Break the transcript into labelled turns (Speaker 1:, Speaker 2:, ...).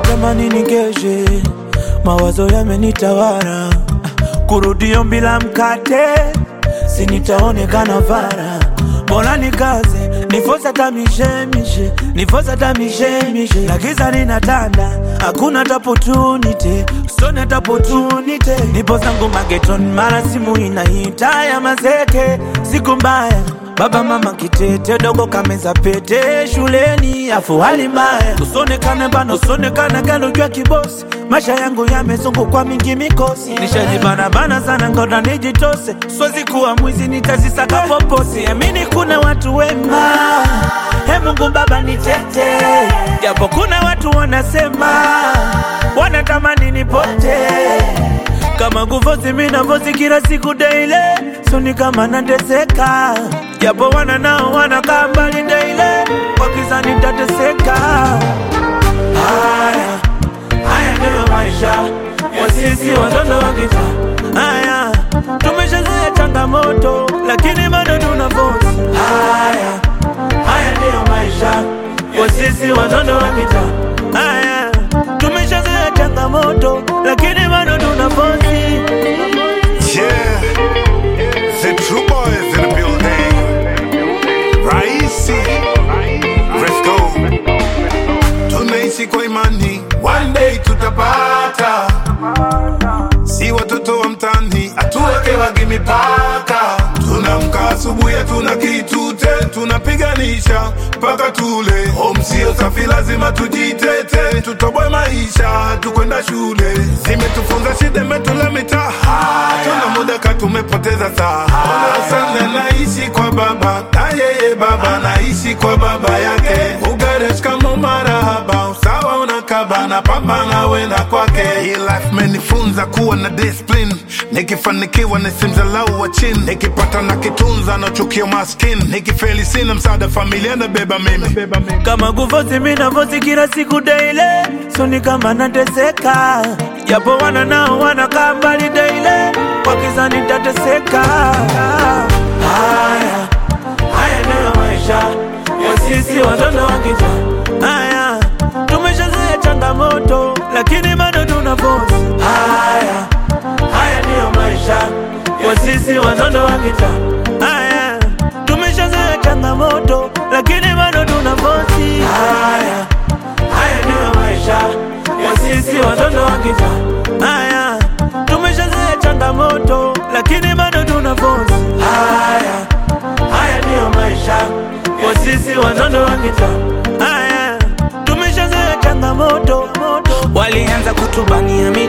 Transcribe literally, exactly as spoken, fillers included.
Speaker 1: natamani nikeshe, mawazo yamenitawala. Kurudio bila mkate, si nitaonekana fara. Bora nikaze, nifosa tamishemishe, nifosa tamishemishe. Na giza linatanda, hakuna opportunity, sone opportunity. Nipo zangu mageton, mara simu inaita ya mazeke. Siku mbaya, baba mama kitete, dogo kameza pete shuleni, afu hali mbaya. Usonekane bana, usonekane galo jua kibosi. Maisha yangu yamezungu kwa mingi mikosi. Nishajibana bana sana ngoda nijitose. Siwezi kuwa mwizi nitazisaka poposi. Amini kuna watu wema, he Mungu baba nitete. Japo kuna watu wanasema, wanatamani nipote. Kama kufosi mina fosi kila siku daily, so ni kama nateseka. Japo wana nao wanakaa mbali daily, kwa kiza nitateseka. Haya, haya ndio maisha ya sisi watoto wa kitaa. Haya, tumeshazoea changamoto, lakini bado tunafosi. Haya, haya ndio maisha ya sisi watoto wa kitaa. Haya, tumeshazoea changamoto, lakini bado tunafosi.
Speaker 2: Yeah, the true boys in the building. Raisi, Fresco. Tunaishi kwa imani, one day tutapata. Si watoto wa mtani, atuweke wagi mipaka. Tunamka asubuhi tuna kitute, tunapiganisha paka tule. Home sio safi lazima tujitete, tutoboe maisha, tukwenda shule. Zimetufunza shida metula mitaa, tuna muda ka tumepoteza saa. Sana naishi kwa baba, na yeye baba naishi kwa baba yake. Ugaresh kama marahaba, usawa unakaba na pambana wenda kwake. Hii life menifunza kuwa na discipline, nikifanikiwa nisimdharau wa chini. Nikipata na kitunza na chukio maskini, nikifeli sina msaada familia na beba mimi.
Speaker 1: Kama kufosi mina fosi kila siku daily, so ni kama nateseka. Japo wana nao wanakaa mbali daily, kwa kiza nitateseka. Haya, haya ndio maisha ya sisi watoto wa kitaa. Haya, tumeshazoea changamoto, lakini bado tunafosi. Haya, haya ndio maisha ya sisi watoto wa kitaa. Haya, tumeshazoea changamoto, lakini bado tunafosi. Haya, haya ndio maisha ya sisi watoto wa kitaa. Haya, tumeshazoea changamoto, lakini bado tunafosi. Haya, haya ndio maisha ya sisi watoto wa kitaa. Haya, tumeshazoea changamoto. Walianza kutubania